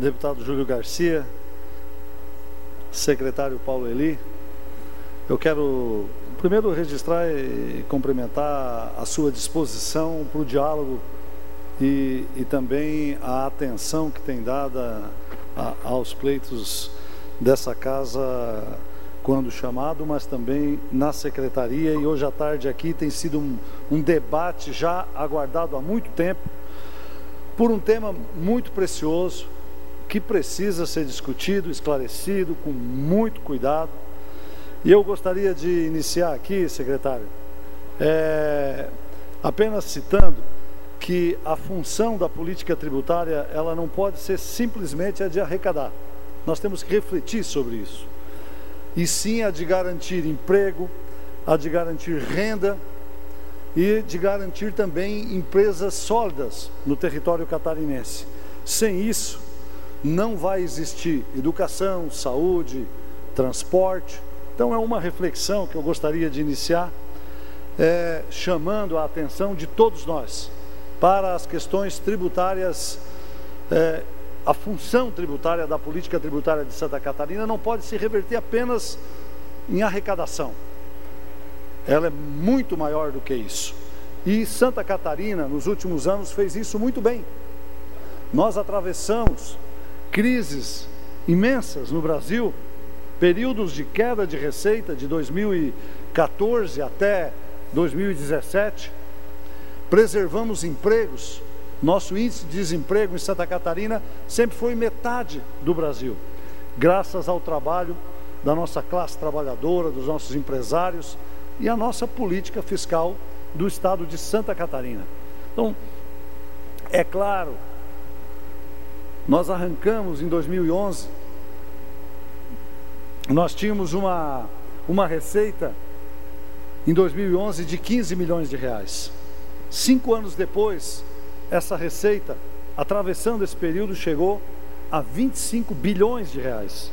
deputado Júlio Garcia, secretário Paulo Eli, eu quero primeiro registrar e cumprimentar a sua disposição para o diálogo e também a atenção que tem dada aos pleitos dessa casa quando chamado, mas também na secretaria, e hoje à tarde aqui tem sido um debate já aguardado há muito tempo, por um tema muito precioso, que precisa ser discutido, esclarecido, com muito cuidado. E eu gostaria de iniciar aqui, secretário, apenas citando que a função da política tributária, ela não pode ser simplesmente a de arrecadar. Nós temos que refletir sobre isso. E sim a de garantir emprego, a de garantir renda e de garantir também empresas sólidas no território catarinense. Sem isso, não vai existir educação, saúde, transporte. Então é uma reflexão que eu gostaria de iniciar, chamando a atenção de todos nós para as questões tributárias. A função tributária da política tributária de Santa Catarina não pode se reverter apenas em arrecadação. Ela é muito maior do que isso. E Santa Catarina, nos últimos anos, fez isso muito bem. Nós atravessamos crises imensas no Brasil, períodos de queda de receita de 2014 até 2017, preservamos empregos. Nosso índice de desemprego em Santa Catarina sempre foi metade do Brasil, graças ao trabalho da nossa classe trabalhadora, dos nossos empresários e a nossa política fiscal do estado de Santa Catarina. Então, é claro, nós arrancamos em 2011, nós tínhamos uma receita em 2011 de 15 milhões de reais. 5 anos depois, essa receita, atravessando esse período, chegou a 25 bilhões de reais.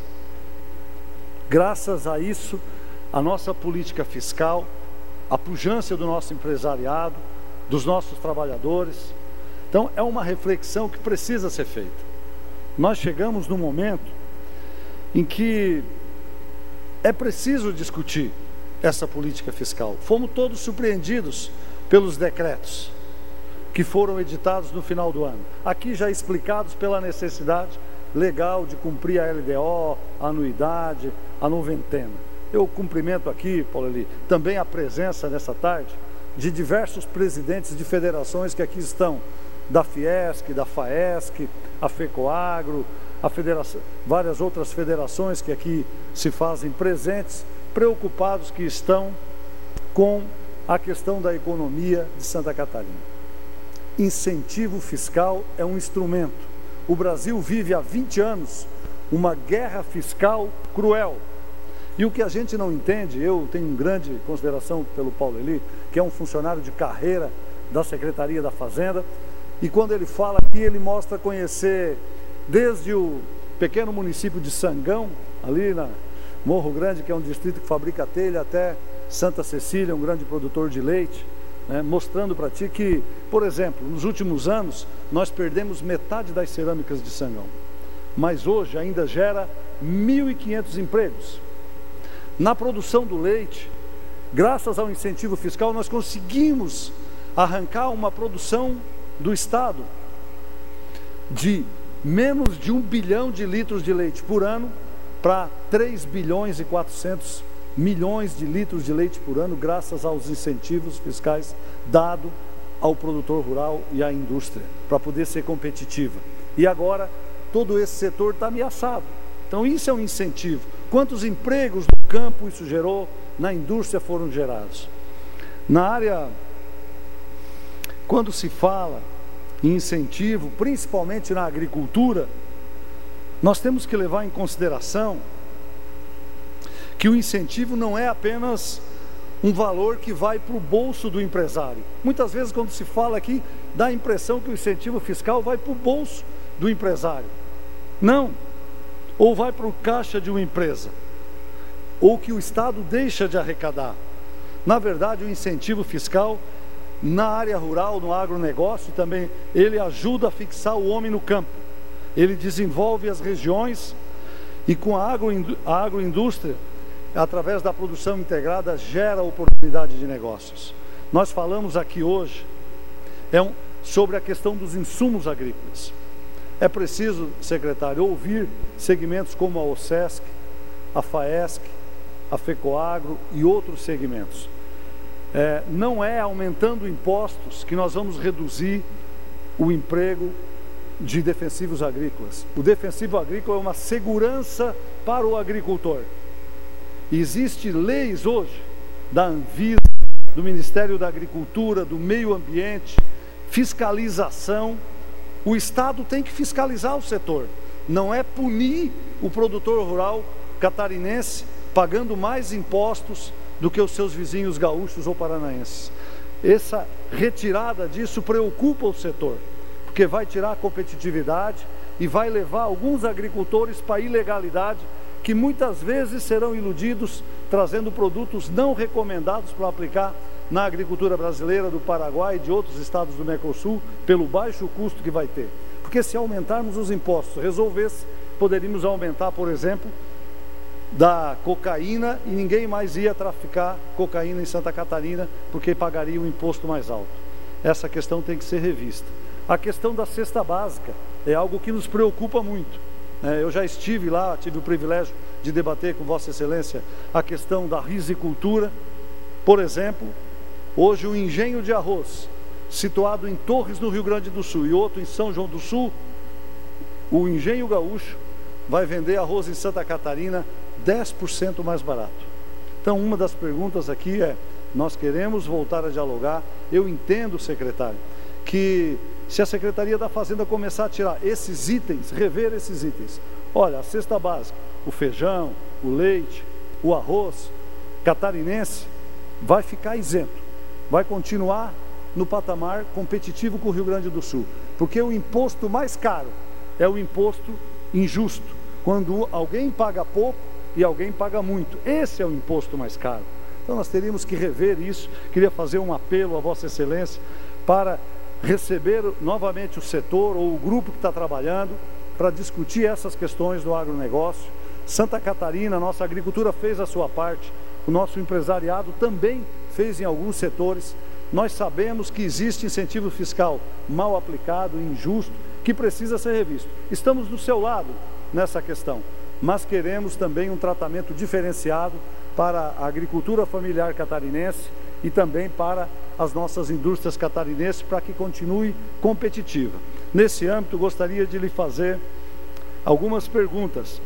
Graças a isso, a nossa política fiscal, a pujança do nosso empresariado, dos nossos trabalhadores. Então, é uma reflexão que precisa ser feita. Nós chegamos num momento em que é preciso discutir essa política fiscal. Fomos todos surpreendidos pelos decretos que foram editados no final do ano, aqui já explicados pela necessidade legal de cumprir a LDO, a anuidade, a noventena. Eu cumprimento aqui, Paulo Eli, também a presença nessa tarde de diversos presidentes de federações que aqui estão, da Fiesc, da Faesc, a FECOAGRO, a federação, várias outras federações que aqui se fazem presentes, preocupados que estão com a questão da economia de Santa Catarina. Incentivo fiscal é um instrumento. O Brasil vive há 20 anos uma guerra fiscal cruel. E o que a gente não entende, eu tenho grande consideração pelo Paulo Eli, que é um funcionário de carreira da Secretaria da Fazenda, e quando ele fala aqui, ele mostra conhecer desde o pequeno município de Sangão, ali na Morro Grande, que é um distrito que fabrica telha, até Santa Cecília, um grande produtor de leite, mostrando para ti que, por exemplo, nos últimos anos, nós perdemos metade das cerâmicas de Sangão, mas hoje ainda gera 1.500 empregos. Na produção do leite, graças ao incentivo fiscal, nós conseguimos arrancar uma produção do estado de menos de 1 bilhão de litros de leite por ano para 3 bilhões e 400 milhões de litros de leite por ano, graças aos incentivos fiscais dados ao produtor rural e à indústria, para poder ser competitiva. E agora, todo esse setor está ameaçado. Então, isso é um incentivo. Quantos empregos no campo isso gerou, na indústria foram gerados? Na área, quando se fala em incentivo, principalmente na agricultura, nós temos que levar em consideração que o incentivo não é apenas um valor que vai para o bolso do empresário. Muitas vezes, quando se fala aqui, dá a impressão que o incentivo fiscal vai para o bolso do empresário. Não. Ou vai para o caixa de uma empresa, ou que o Estado deixa de arrecadar. Na verdade, o incentivo fiscal, na área rural, no agronegócio também, ele ajuda a fixar o homem no campo. ele desenvolve as regiões e com a agroindústria, através da produção integrada, gera oportunidade de negócios. Nós falamos aqui hoje sobre a questão dos insumos agrícolas. É preciso, secretário, ouvir segmentos como a OSESC, a FAESC, a FECOAGRO e outros segmentos. Não é aumentando impostos que nós vamos reduzir o emprego de defensivos agrícolas. O defensivo agrícola é uma segurança para o agricultor. Existem leis hoje da Anvisa, do Ministério da Agricultura, do Meio Ambiente, fiscalização. O Estado tem que fiscalizar o setor, não é punir o produtor rural catarinense pagando mais impostos do que os seus vizinhos gaúchos ou paranaenses. Essa retirada disso preocupa o setor, porque vai tirar a competitividade e vai levar alguns agricultores para a ilegalidade, que muitas vezes serão iludidos trazendo produtos não recomendados para aplicar na agricultura brasileira, do Paraguai e de outros estados do Mercosul, pelo baixo custo que vai ter. Porque se aumentarmos os impostos, resolvesse, poderíamos aumentar, por exemplo, da cocaína e ninguém mais ia traficar cocaína em Santa Catarina porque pagaria um imposto mais alto. Essa questão tem que ser revista. A questão da cesta básica é algo que nos preocupa muito. Eu já estive lá, tive o privilégio de debater com Vossa Excelência a questão da rizicultura. Por exemplo, hoje o engenho de arroz, situado em Torres, no Rio Grande do Sul, e outro em São João do Sul, o engenho gaúcho vai vender arroz em Santa Catarina 10% mais barato. Então, uma das perguntas aqui é, nós queremos voltar a dialogar. Eu entendo, secretário, que se a Secretaria da Fazenda começar a tirar esses itens, rever esses itens, olha, a cesta básica, o feijão, o leite, o arroz catarinense vai ficar isento, vai continuar no patamar competitivo com o Rio Grande do Sul, porque o imposto mais caro é o imposto injusto, quando alguém paga pouco e alguém paga muito. Esse é o imposto mais caro. Então nós teríamos que rever isso. Queria fazer um apelo a Vossa Excelência para receber novamente o setor ou o grupo que está trabalhando para discutir essas questões do agronegócio. Santa Catarina, nossa agricultura fez a sua parte, o nosso empresariado também fez em alguns setores. Nós sabemos que existe incentivo fiscal mal aplicado, injusto, que precisa ser revisto. Estamos do seu lado nessa questão, mas queremos também um tratamento diferenciado para a agricultura familiar catarinense e também para as nossas indústrias catarinenses, para que continue competitiva. Nesse âmbito, gostaria de lhe fazer algumas perguntas.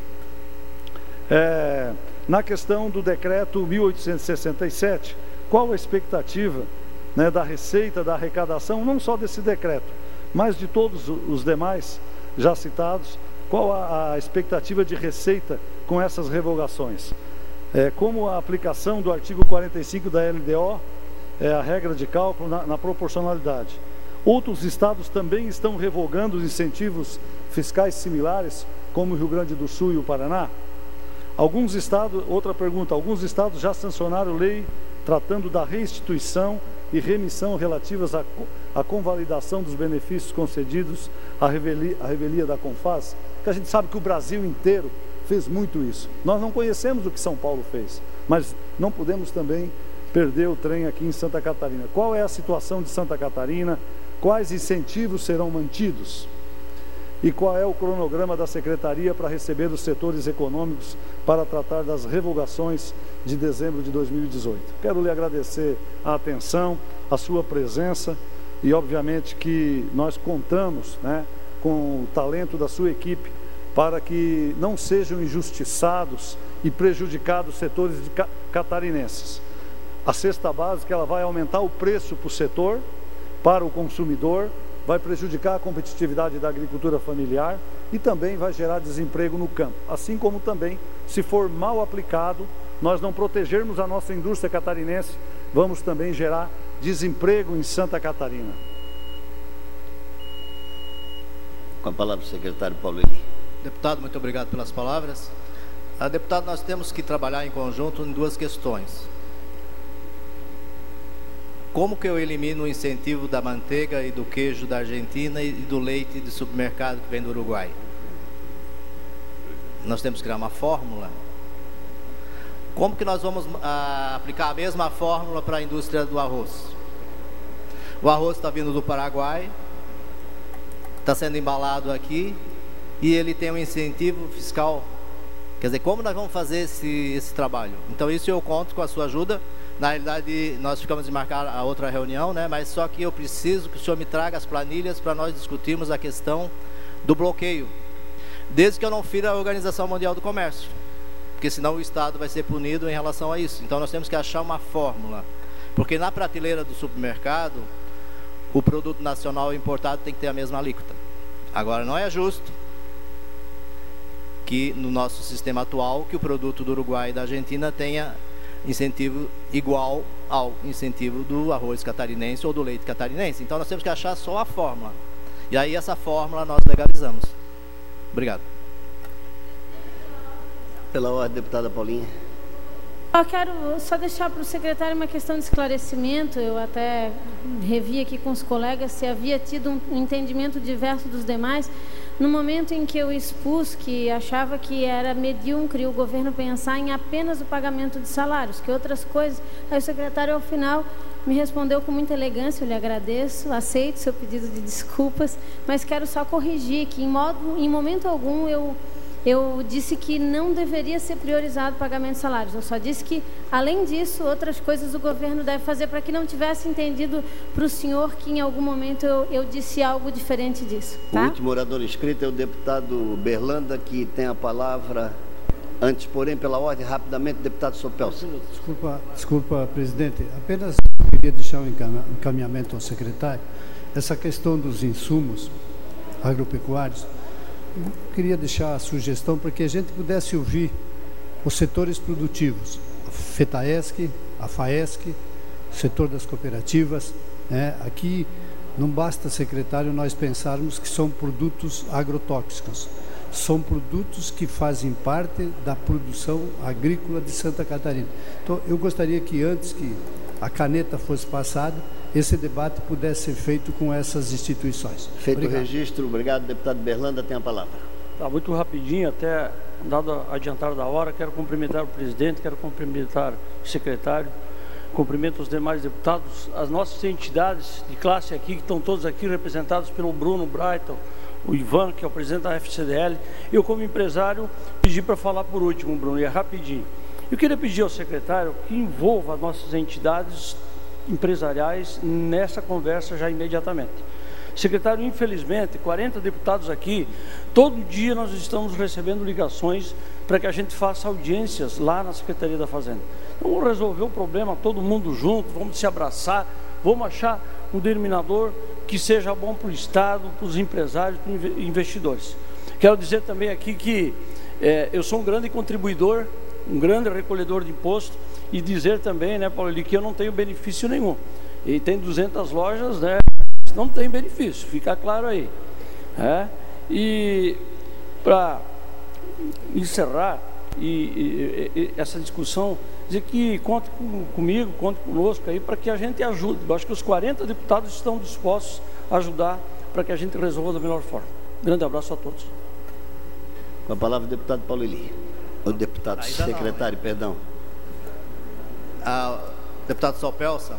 Na questão do decreto 1867, qual a expectativa, da receita, da arrecadação, não só desse decreto, mas de todos os demais já citados? Qual a expectativa de receita com essas revogações? Como a aplicação do artigo 45 da LDO, a regra de cálculo na proporcionalidade. Outros estados também estão revogando os incentivos fiscais similares, como o Rio Grande do Sul e o Paraná. Alguns estados, outra pergunta, alguns estados já sancionaram lei tratando da restituição e remissão relativas à convalidação dos benefícios concedidos à revelia da CONFAS, que a gente sabe que o Brasil inteiro fez muito isso. Nós não conhecemos o que São Paulo fez, mas não podemos também perder o trem aqui em Santa Catarina. Qual é a situação de Santa Catarina? Quais incentivos serão mantidos? E qual é o cronograma da Secretaria para receber os setores econômicos para tratar das revogações de dezembro de 2018? Quero lhe agradecer a atenção, a sua presença e, obviamente, que nós contamos, com o talento da sua equipe para que não sejam injustiçados e prejudicados setores catarinenses. A cesta básica ela vai aumentar o preço para o setor, para o consumidor, vai prejudicar a competitividade da agricultura familiar e também vai gerar desemprego no campo. Assim como também, se for mal aplicado, nós não protegermos a nossa indústria catarinense, vamos também gerar desemprego em Santa Catarina. Com a palavra o secretário Paulo Eli. Deputado, muito obrigado pelas palavras. Deputado, nós temos que trabalhar em conjunto em duas questões. Como que eu elimino o incentivo da manteiga e do queijo da Argentina e do leite de supermercado que vem do Uruguai? nós temos que criar uma fórmula. Como que nós vamos aplicar a mesma fórmula para a indústria do arroz? O arroz está vindo do Paraguai, está sendo embalado aqui, e ele tem um incentivo fiscal. Quer dizer, como nós vamos fazer esse trabalho? Então isso eu conto com a sua ajuda. Na realidade, nós ficamos de marcar a outra reunião, né? Mas só que eu preciso que o senhor me traga as planilhas para nós discutirmos a questão do bloqueio, desde que eu não fira a Organização Mundial do Comércio, porque senão o Estado vai ser punido em relação a isso. Então nós temos que achar uma fórmula, porque na prateleira do supermercado, o produto nacional importado tem que ter a mesma alíquota. Agora, não é justo que no nosso sistema atual, que o produto do Uruguai e da Argentina tenha incentivo igual ao incentivo do arroz catarinense ou do leite catarinense. Então nós temos que achar só a fórmula, e aí essa fórmula nós legalizamos. Obrigado. Pela ordem, deputada Paulinha. Eu quero só deixar para o secretário uma questão de esclarecimento. Eu até revi aqui com os colegas se havia tido um entendimento diverso dos demais. No momento em que eu expus que achava que era medíocre o governo pensar em apenas o pagamento de salários, que outras coisas, aí o secretário ao final me respondeu com muita elegância, eu lhe agradeço, aceito seu pedido de desculpas, mas quero só corrigir que em momento algum eu disse que não deveria ser priorizado o pagamento de salários. Eu só disse que, além disso, outras coisas o governo deve fazer, para que não tivesse entendido para o senhor que em algum momento eu disse algo diferente disso. Tá? O último orador inscrito é o deputado Berlanda, que tem a palavra. Antes, porém, pela ordem, rapidamente, deputado Sopelso. Desculpa, presidente. Apenas queria deixar um encaminhamento ao secretário. Essa questão dos insumos agropecuários, eu queria deixar a sugestão para que a gente pudesse ouvir os setores produtivos, a FETAESC, a FAESC, o setor das cooperativas, né? Aqui não basta, secretário, nós pensarmos que são produtos agrotóxicos, são produtos que fazem parte da produção agrícola de Santa Catarina. Então, eu gostaria que antes que a caneta fosse passada, esse debate pudesse ser feito com essas instituições. Feito Obrigado. O registro, obrigado. Deputado Berlanda tem a palavra. Tá, muito rapidinho, até dado adiantado da hora, quero cumprimentar o presidente, quero cumprimentar o secretário, cumprimento os demais deputados, as nossas entidades de classe aqui, que estão todos aqui representados pelo Bruno Brighton, o Ivan, que é o presidente da FCDL. Eu, como empresário, pedi para falar por último, Bruno, e é rapidinho. Eu queria pedir ao secretário que envolva as nossas entidades empresariais nessa conversa já imediatamente. Secretário, infelizmente, 40 deputados aqui, todo dia nós estamos recebendo ligações para que a gente faça audiências lá na Secretaria da Fazenda. Então, vamos resolver o problema todo mundo junto, vamos se abraçar, vamos achar um denominador que seja bom para o Estado, para os empresários, para os investidores. Quero dizer também aqui que eu sou um grande contribuidor, um grande recolhedor de imposto, e dizer também, né, Paulo, que eu não tenho benefício nenhum. E tem 200 lojas, né, não tem benefício, fica claro aí. E para encerrar essa discussão, dizer que conte comigo, conte conosco aí, para que a gente ajude. Eu acho que os 40 deputados estão dispostos a ajudar para que a gente resolva da melhor forma. Grande abraço a todos. Com a palavra o deputado Paulo Eli. O deputado secretário, perdão. Deputado Sopelsa,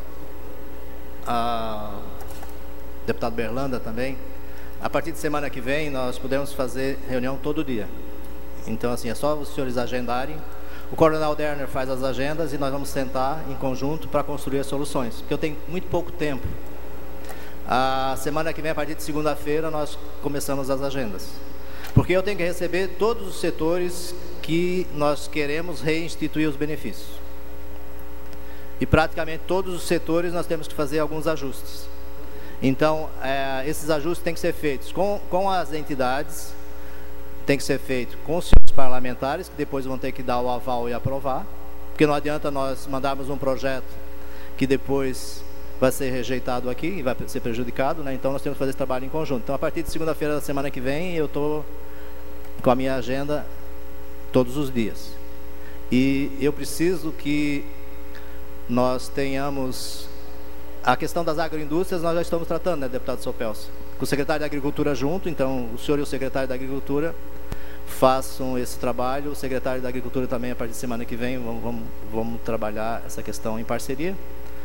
deputado Berlanda também. A partir de semana que vem nós podemos fazer reunião todo dia. Então, assim, é só os senhores agendarem. O coronel Derner faz as agendas e nós vamos sentar em conjunto para construir as soluções, porque eu tenho muito pouco tempo. A semana que vem, a partir de segunda-feira, nós começamos as agendas, porque eu tenho que receber todos os setores que nós queremos reinstituir os benefícios. E praticamente todos os setores nós temos que fazer alguns ajustes. Então, esses ajustes têm que ser feitos com as entidades, tem que ser feito com os senhores parlamentares, que depois vão ter que dar o aval e aprovar, porque não adianta nós mandarmos um projeto que depois vai ser rejeitado aqui e vai ser prejudicado, né? Então nós temos que fazer esse trabalho em conjunto. Então, a partir de segunda-feira da semana que vem, eu estou com a minha agenda todos os dias. E eu preciso que nós tenhamos a questão das agroindústrias, nós já estamos tratando, né, deputado Sopelso? Com o secretário da Agricultura junto, então o senhor e o secretário da Agricultura façam esse trabalho. O secretário da Agricultura também, a partir de semana que vem, vamos trabalhar essa questão em parceria.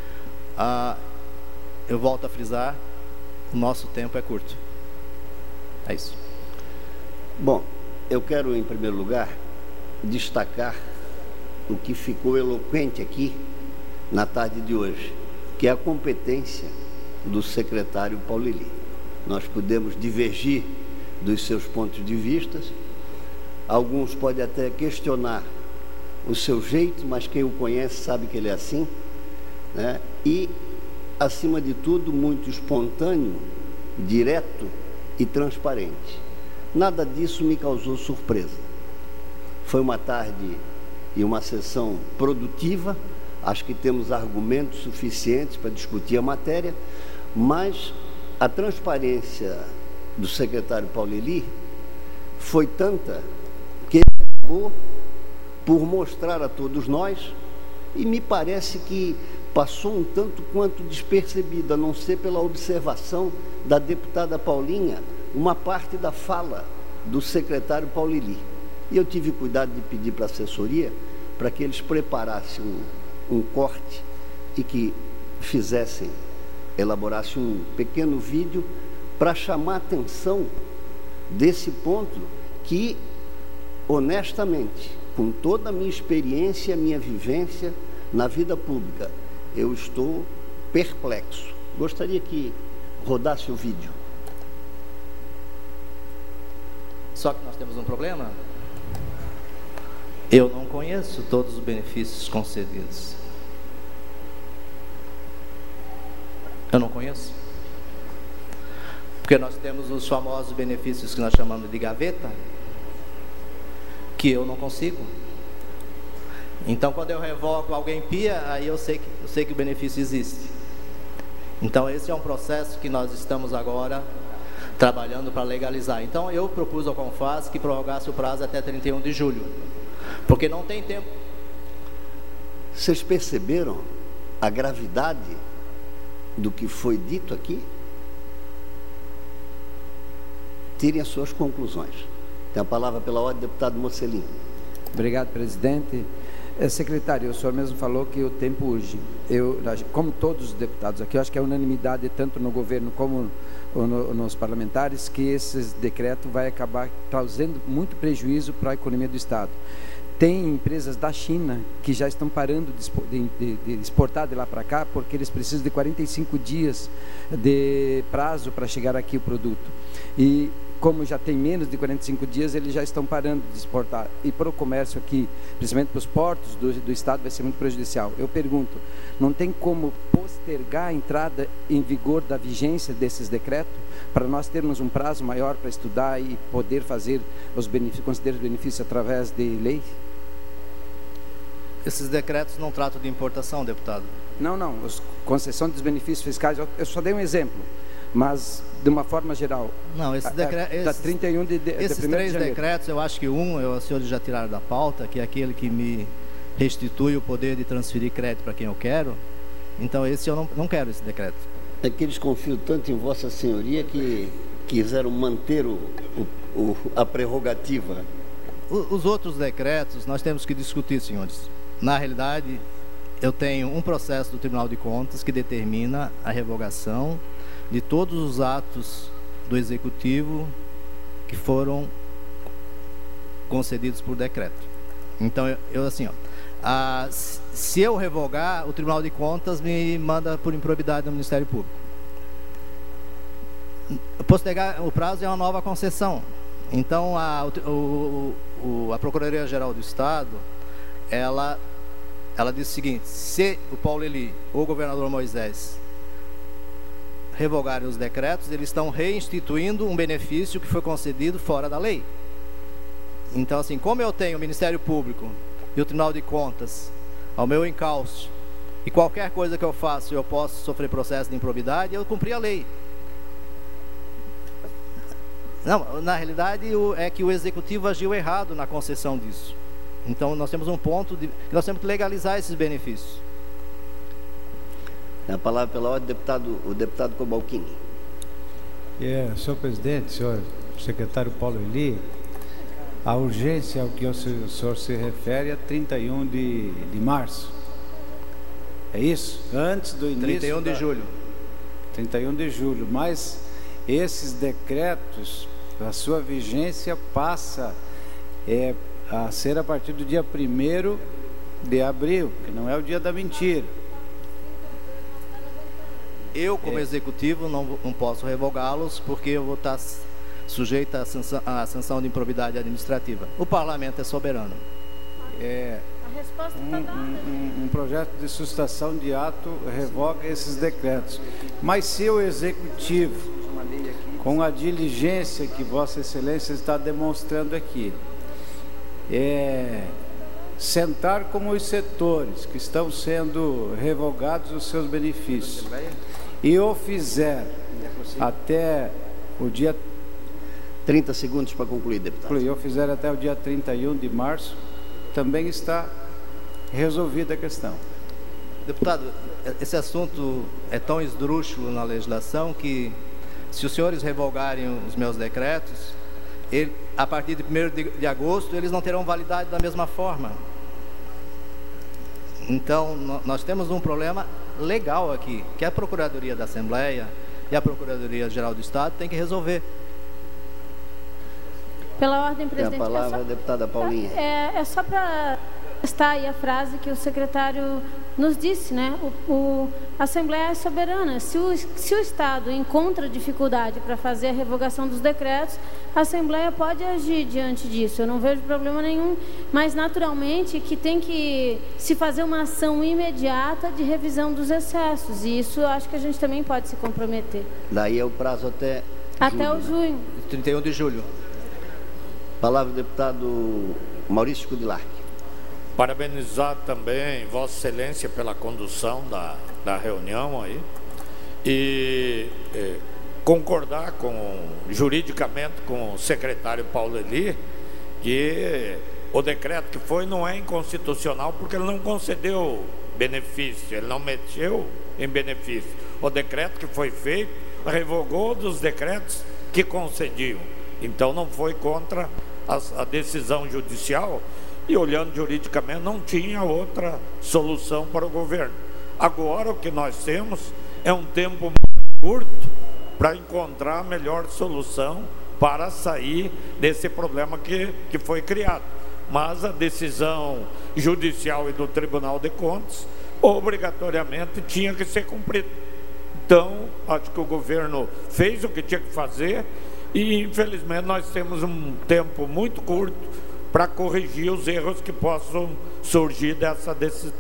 Eu volto a frisar, o nosso tempo é curto. É isso. Bom, eu quero, em primeiro lugar, destacar o que ficou eloquente aqui na tarde de hoje, que é a competência do secretário Paulili. Nós podemos divergir dos seus pontos de vista, alguns podem até questionar o seu jeito, mas quem o conhece sabe que ele é assim, né? E, acima de tudo, muito espontâneo, direto e transparente. Nada disso me causou surpresa. Foi uma tarde e uma sessão produtiva, acho que temos argumentos suficientes para discutir a matéria, mas a transparência do secretário Paulili foi tanta que ele acabou por mostrar a todos nós, e me parece que passou um tanto quanto despercebido, a não ser pela observação da deputada Paulinha, uma parte da fala do secretário Paulili. E eu tive cuidado de pedir para a assessoria para que eles preparassem um corte e que elaborassem um pequeno vídeo para chamar a atenção desse ponto que, honestamente, com toda a minha experiência, a minha vivência na vida pública, eu estou perplexo. Gostaria que rodasse o vídeo. Só que nós temos um problema. Eu não conheço todos os benefícios concedidos. Eu não conheço. Porque nós temos os famosos benefícios que nós chamamos de gaveta, que eu não consigo. Então, quando eu revogo, alguém pia, aí eu sei que o benefício existe. Então, esse é um processo que nós estamos agora trabalhando para legalizar. Então, eu propus ao CONFAS que prorrogasse o prazo até 31 de julho, porque não tem tempo. Vocês perceberam a gravidade do que foi dito aqui? Tirem as suas conclusões. Tem a palavra pela ordem, deputado Mocelin. Obrigado, presidente. Secretário, o senhor mesmo falou que o tempo urge. Como todos os deputados aqui, eu acho que é unanimidade, tanto no governo como nos parlamentares, que esse decreto vai acabar causando muito prejuízo para a economia do Estado. Tem empresas da China que já estão parando de exportar de lá para cá, porque eles precisam de 45 dias de prazo para chegar aqui o produto. E como já tem menos de 45 dias, eles já estão parando de exportar. E para o comércio aqui, principalmente para os portos do Estado, vai ser muito prejudicial. Eu pergunto, não tem como postergar a entrada em vigor da vigência desses decretos, para nós termos um prazo maior para estudar e poder fazer considerar os benefícios através de lei? Esses decretos não tratam de importação, deputado? Não. Concessão dos benefícios fiscais, eu só dei um exemplo. Mas, de uma forma geral, não, esses decretos, 31 esses três decretos, eu acho que os senhores já tiraram da pauta, que é aquele que me restitui o poder de transferir crédito para quem eu quero. Então, esse eu não quero, esse decreto. É que eles confiam tanto em Vossa Senhoria que quiseram manter a prerrogativa. Os outros decretos, nós temos que discutir, senhores. Na realidade, eu tenho um processo do Tribunal de Contas que determina a revogação de todos os atos do Executivo que foram concedidos por decreto. Então, se eu revogar, o Tribunal de Contas me manda por improbidade no Ministério Público. Postergar o prazo é uma nova concessão. Então, a Procuradoria-Geral do Estado, ela diz o seguinte: se o Paulili ou o governador Moisés revogarem os decretos, eles estão reinstituindo um benefício que foi concedido fora da lei. Então, assim, como eu tenho o Ministério Público e o Tribunal de Contas ao meu encalço, e qualquer coisa que eu faço eu posso sofrer processo de improbidade, eu cumpri a lei. Não, na realidade é que o Executivo agiu errado na concessão disso. Então, nós temos um ponto que nós temos que legalizar esses benefícios. A palavra pela ordem, o deputado Cobalcini. Senhor presidente, senhor secretário Paulili, A urgência ao que o senhor se refere é 31 de março. É isso? Antes do início. 31 de julho. 31 de julho. Mas esses decretos, a sua vigência passa a ser a partir do dia 1º de abril, que não é o dia da mentira. Eu, como executivo, não posso revogá-los, porque eu vou estar sujeito à sanção de improbidade administrativa. O parlamento é soberano. A resposta está dada. Um projeto de sustação de ato revoga esses decretos. Mas se o executivo, com a diligência que Vossa Excelência está demonstrando aqui, sentar com os setores que estão sendo revogados os seus benefícios e o fizer até o dia 30 segundos para concluir, deputado. E eu fizer até o dia 31 de março, também está resolvida a questão. Deputado, esse assunto é tão esdrúxulo na legislação que, se os senhores revogarem os meus decretos, a partir de 1º de agosto, eles não terão validade da mesma forma. Então, nós temos um problema legal aqui, que a Procuradoria da Assembleia e a Procuradoria-Geral do Estado têm que resolver. Pela ordem, presidente. Tem a palavra a deputada Paulinha. É só para testar aí a frase que o secretário nos disse, né? A Assembleia é soberana. Se o Estado encontra dificuldade para fazer a revogação dos decretos, a Assembleia pode agir diante disso. Eu não vejo problema nenhum, mas naturalmente que tem que se fazer uma ação imediata de revisão dos excessos. E isso eu acho que a gente também pode se comprometer. Daí é o prazo até o junho. 31 de julho. Palavra do deputado Maurício Kudilark. Parabenizar também Vossa Excelência pela condução da reunião aí e concordar juridicamente com o secretário Paulo Eli que o decreto que foi não é inconstitucional porque ele não concedeu benefício, ele não mexeu em benefício. O decreto que foi feito revogou dos decretos que concediam. Então não foi contra a decisão judicial e, olhando juridicamente, não tinha outra solução para o governo. Agora o que nós temos é um tempo muito curto para encontrar a melhor solução para sair desse problema que foi criado. Mas a decisão judicial e do Tribunal de Contas obrigatoriamente tinha que ser cumprida. Então, acho que o governo fez o que tinha que fazer e, infelizmente, nós temos um tempo muito curto para corrigir os erros que possam surgir dessa decisão.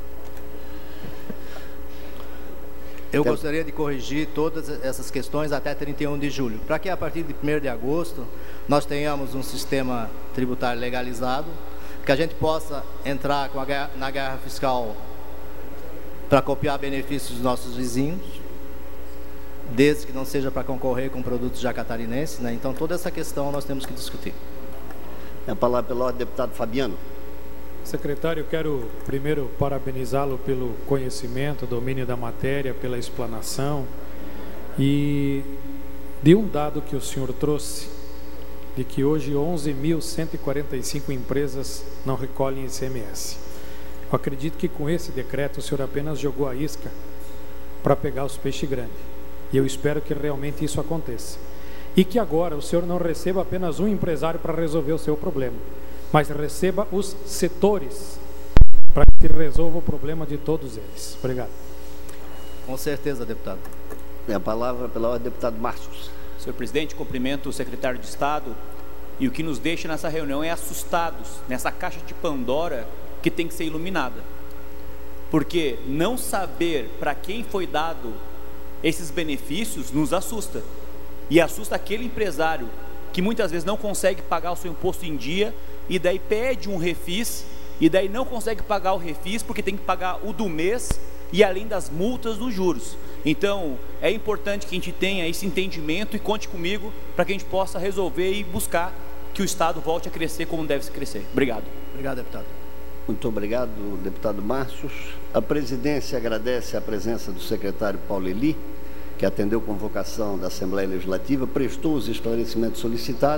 Eu gostaria de corrigir todas essas questões até 31 de julho, para que a partir de 1º de agosto nós tenhamos um sistema tributário legalizado, que a gente possa entrar na guerra fiscal para copiar benefícios dos nossos vizinhos, desde que não seja para concorrer com produtos já catarinenses, né? Então toda essa questão nós temos que discutir. A palavra pela ordem, deputado Fabiano. Secretário, eu quero primeiro parabenizá-lo pelo conhecimento, domínio da matéria, pela explanação e de um dado que o senhor trouxe, de que hoje 11.145 empresas não recolhem ICMS. Eu acredito que com esse decreto o senhor apenas jogou a isca para pegar os peixes grandes. E eu espero que realmente isso aconteça. E que agora o senhor não receba apenas um empresário para resolver o seu problema, mas receba os setores para que resolva o problema de todos eles. Obrigado. Com certeza, deputado. A palavra pela ordem, deputado Márcios. Senhor presidente, cumprimento o secretário de Estado. E o que nos deixa nessa reunião é assustados, nessa caixa de Pandora que tem que ser iluminada. Porque não saber para quem foi dado esses benefícios nos assusta. E assusta aquele empresário que muitas vezes não consegue pagar o seu imposto em dia e daí pede um refis e daí não consegue pagar o refis porque tem que pagar o do mês e além das multas dos juros. Então é importante que a gente tenha esse entendimento e conte comigo para que a gente possa resolver e buscar que o Estado volte a crescer como deve se crescer. Obrigado. Obrigado, deputado. Muito obrigado, deputado Márcios. A presidência agradece a presença do secretário Paulo Eli, que atendeu a convocação da Assembleia Legislativa, prestou os esclarecimentos solicitados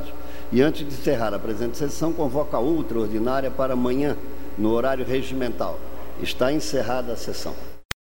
E antes de encerrar a presente sessão, convoca outra ordinária para amanhã, no horário regimental. Está encerrada a sessão.